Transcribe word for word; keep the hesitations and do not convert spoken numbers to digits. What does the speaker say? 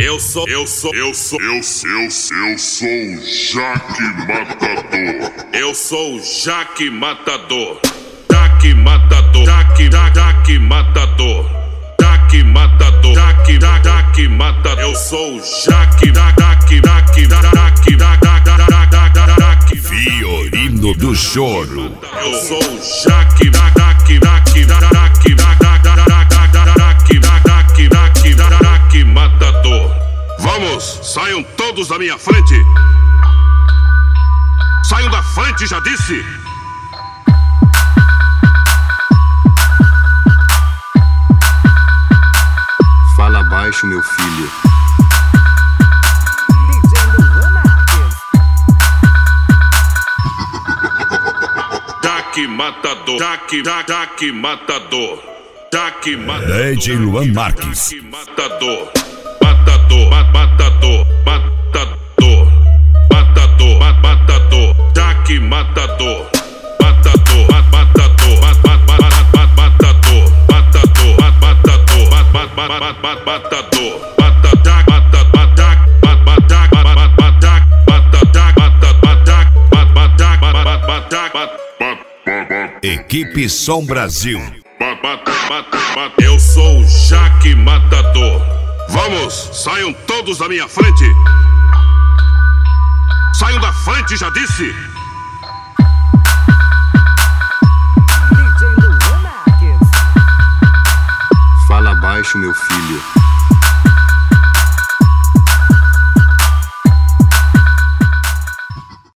Eu sou, eu sou, eu sou, eu sou, eu sou, eu sou o Jaque Matador. Eu sou o Jaque Matador. Jaque Matador. Jaque, Jaque Matador. Jaque Matador. Jaque, Jaque Matador. Eu sou o Jaque, Jaque, Jaque, Jaque, Jaque. Fiorino do Choro. Eu sou o Jaque, Jaque, Jaque, Jaque, Jaque Matador. Vamos, saiam todos da minha frente. Saiam da frente, já disse. Fala baixo, meu filho. Jaque Matador. Jaque, Jaque Matador. Jaque Matador. D J Luan Marques. Jaque Matador. Matador, matador, matador, matador, matador, Jaque Matador, matador, matador, matador, matador, matador, matador. Equipe Som Brasil. Eu sou o Jaque Matador. Vamos, saiam todos da minha frente. Saiam da frente, já disse. Fala baixo, meu filho.